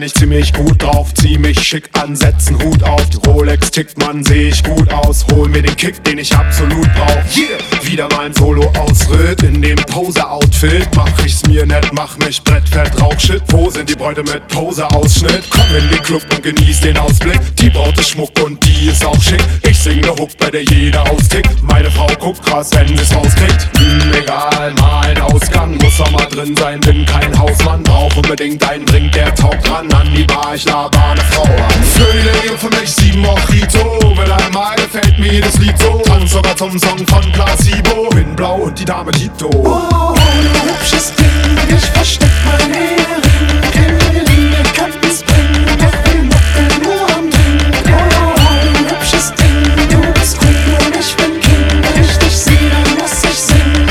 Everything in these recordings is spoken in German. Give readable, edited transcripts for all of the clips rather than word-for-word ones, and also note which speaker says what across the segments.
Speaker 1: ich ziemlich gut drauf. Zieh mich schick an, setz 'n Hut auf. Die Rolex tickt, Mann, seh ich gut aus. Hol mir den Kick, den ich absolut brauch. Yeah! Wieder mal ein Solo-Ausritt in dem Pose-Outfit. Mach ich's mir nett, mach mich brettfett, Rauchshit. Wo sind die Bräute mit Pose-Ausschnitt? Komm in den Club und genieß den Ausblick. Die Braut ist Schmuck und die ist auch schick. Ich sing ne Hook, bei der jeder austickt. Meine Frau guckt krass, wenn sie's rauskriegt. Egal, mal ein Ausgang, muss doch mal drin sein. Bin kein Hausmann, brauch unbedingt einen Drink, der taugt ran an die Bar. Ich laber ne Frau an. Für die Lady und für mich 7 Mojito. Mit einmal gefällt mir jedes Lied so. Tanz sogar zum Song von Placebo. Bin blau und die Dame Tito.
Speaker 2: Oh, du hübsches Ding, ich versteck mein Ehering. Keine Linie kann's bringen, doch wir mucken nur am Ding. Oh, du hübsches Ding, du bist Queen und ich bin King. Wenn ich dich seh, dann muss ich singen.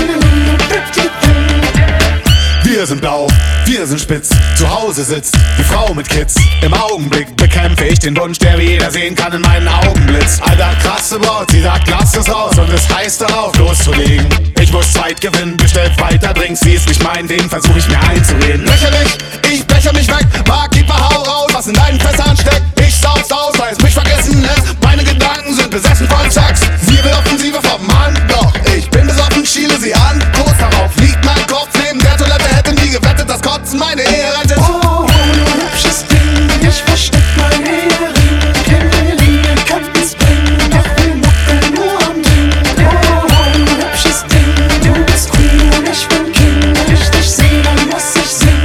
Speaker 1: Wir sind blau, wir sind spitz, zu Hause sitzt die Frau mit Kids. Im Augenblick bekämpfe ich den Wunsch, der wie jeder sehen kann in meinen Augenblitz. Alter, krasse Braut, sie sagt, lass es raus und es heißt darauf loszulegen. Ich muss Zeit gewinnen, bestellt weiter Drinks, sie ist nicht mein Ding, versuch ich mir einzureden. Lächerlich, ich becher mich weg, Barkeeper, hau raus, was in deinen Fässern steckt. Ich sauf's aus, weil es mich vergessen lässt. Meine Gedanken sind besessen von Sex. Sie will Offensive vom Mann, doch ich bin besoffen, schiele sie an. Kurz darauf liegt mein Kopf neben der Toilette, hätte nie gewettet, dass Kotzen meine Ehe rettet.
Speaker 2: Oh, du hübsches Ding, ich versteck mein Ehering. Keine Linie kann's bringen, doch wir mucken nur am Ding. Oh, du hübsches Ding, du bist Queen und ich bin King. Wenn ich dich seh, dann muss ich singen.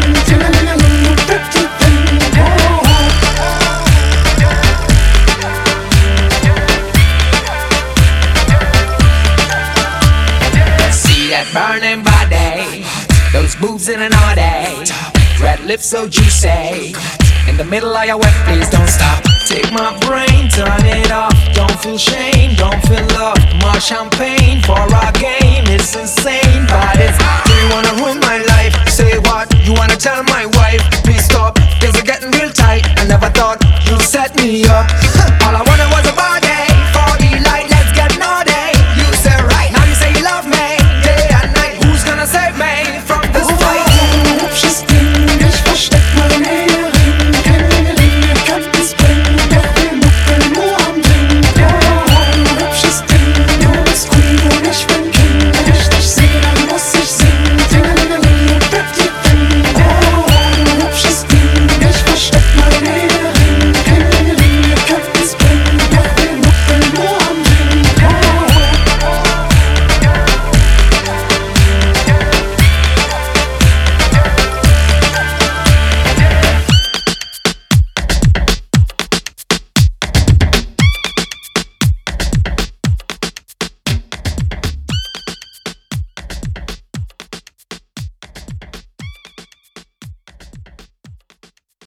Speaker 3: See that burning body, those moves in an all day. Red lips so juicy, in the middle of your wet, please don't stop. Take my brain, turn it off. Don't feel shame, don't feel love. More champagne for our game, it's insane. But it's, do you wanna ruin my life? Say what? You wanna tell my wife? Please stop, things are getting real tight. I never thought you'd set me up.